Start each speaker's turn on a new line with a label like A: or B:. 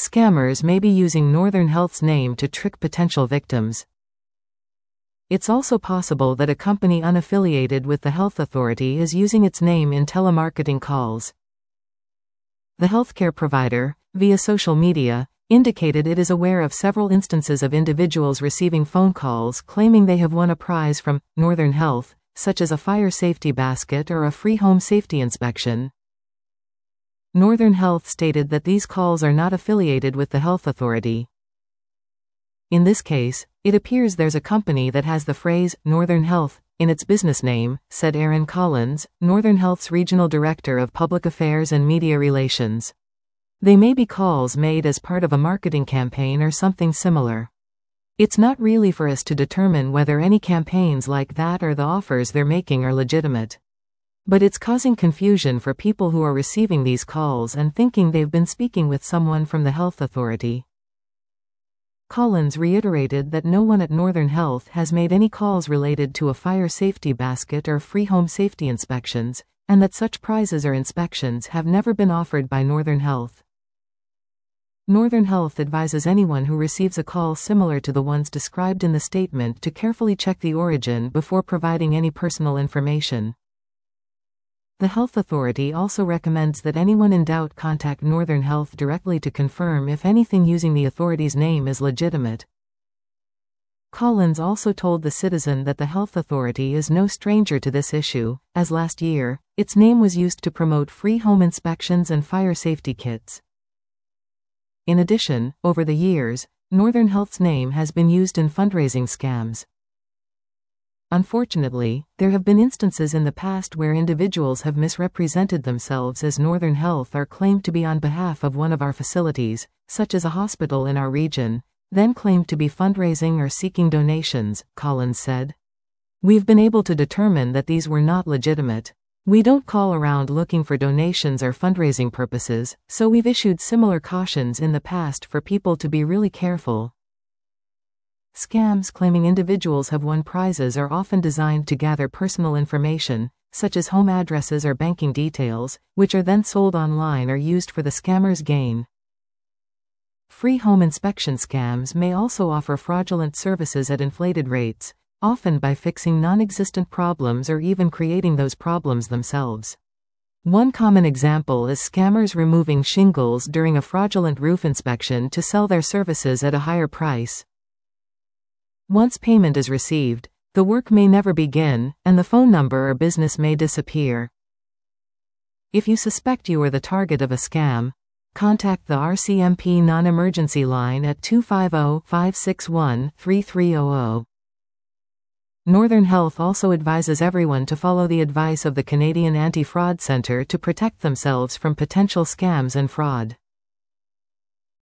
A: scammers may be using Northern Health's name to trick potential victims. It's also possible that a company unaffiliated with the health authority is using its name in telemarketing calls. The healthcare provider, via social media, indicated it is aware of several instances of individuals receiving phone calls claiming they have won a prize from Northern Health, such as a fire safety basket or a free home safety inspection. Northern Health stated that these calls are not affiliated with the health authority. In this case, it appears there's a company that has the phrase Northern Health in its business name, said Aaron Collins, Northern Health's Regional Director of Public Affairs and Media Relations. They may be calls made as part of a marketing campaign or something similar. It's not really for us to determine whether any campaigns like that or the offers they're making are legitimate. But it's causing confusion for people who are receiving these calls and thinking they've been speaking with someone from the health authority. Collins reiterated that no one at Northern Health has made any calls related to a fire safety basket or free home safety inspections, and that such prizes or inspections have never been offered by Northern Health. Northern Health advises anyone who receives a call similar to the ones described in the statement to carefully check the origin before providing any personal information. The health authority also recommends that anyone in doubt contact Northern Health directly to confirm if anything using the authority's name is legitimate. Collins also told the citizen that the health authority is no stranger to this issue, as last year, its name was used to promote free home inspections and fire safety kits. In addition, over the years, Northern Health's name has been used in fundraising scams. Unfortunately, there have been instances in the past where individuals have misrepresented themselves as Northern Health or claimed to be on behalf of one of our facilities, such as a hospital in our region, then claimed to be fundraising or seeking donations, Collins said. We've been able to determine that these were not legitimate. We don't call around looking for donations or fundraising purposes, so we've issued similar cautions in the past for people to be really careful. Scams claiming individuals have won prizes are often designed to gather personal information, such as home addresses or banking details, which are then sold online or used for the scammer's gain. Free home inspection scams may also offer fraudulent services at inflated rates, often by fixing non-existent problems or even creating those problems themselves. One common example is scammers removing shingles during a fraudulent roof inspection to sell their services at a higher price. Once payment is received, the work may never begin, and the phone number or business may disappear. If you suspect you are the target of a scam, contact the RCMP non-emergency line at 250-561-3300. Northern Health also advises everyone to follow the advice of the Canadian Anti-Fraud Centre to protect themselves from potential scams and fraud.